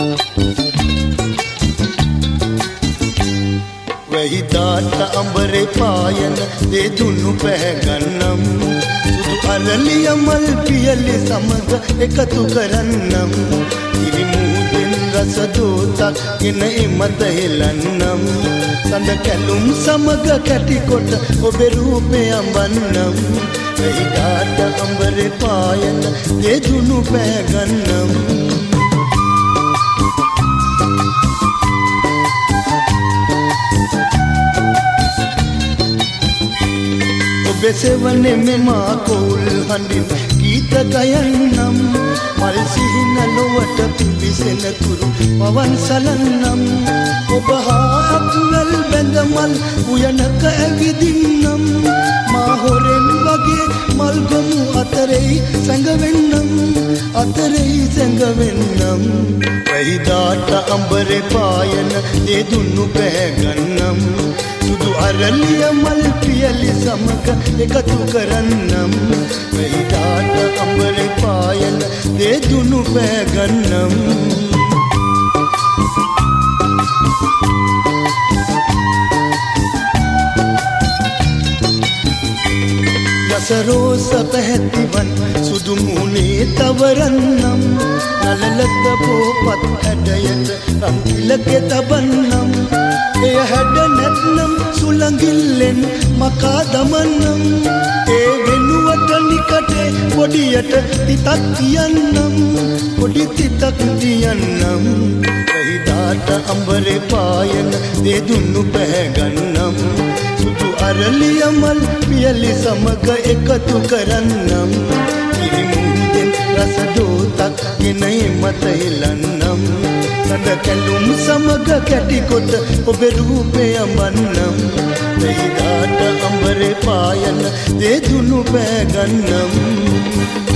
වැහිදාට අඹරේ පායන දේ දුන්නු පැහැගන්නම් සුදු අරලිය මල් පියලි සමග එකතු කරන්නම් ඉරිමුදෙන් රස දෝතක් ගෙන එමත හෙලන්නම් සඳ කැලුම් සමග කැටිකොට ඔබේ රූපේ අඹන්නම් වැහිදාට අඹරේ පායන දේ දුන්නු පැහැගන්නම් වෙසවන්නේ මෙමා කෝල් හඬින් ගීත ගයන්නම් මල් සිහින ලොවට පිවිසෙන තුරු පවන් සලන්නම් ඔබ හා අත්වැල් බැඳ මල් උයනක ඇවිදින්නම් මා හොරෙන් වගේ මල් ගොමු අතරෙහි සැඟවෙන්නම් වැහිදාට අඹරේ පායන දේ දුන්නු පැහැගන්නම් සුදු අරලිය මල් පියලි සමග එකතු කරන්නම් වැහිදාට අඹරේ පායන දේ දුන්නු පැහැගන්නම් යසරෝස පැහැතිවන් සුදු මුහුණේ තවරන්නම් නලලත පොපත් හැඩයට රංගිලකේ තබන්නම් එය හැඩ නැත්නම් සුළඟිල්ලෙන් මකා දමන්නම් ඒ වෙනුවට නිකටේ පොඩියට තිතක් තියන්නම් වැහිදාට අඹරේ පායන දේ දුන්නු පැහැගන්නම් සුදු අරලිය මල් පියලි සමග එකතු කරන්නම් ඉරිමුදෙන් රස දෝතක් ගෙන එමත හෙලන්නම් සඳ කැලුම් සමග කැටිකොට ඔබේ රූපේ අඹන්නම් වැහිදාට අඹරේ පායන දේ දුන්නු පැහැගන්නම්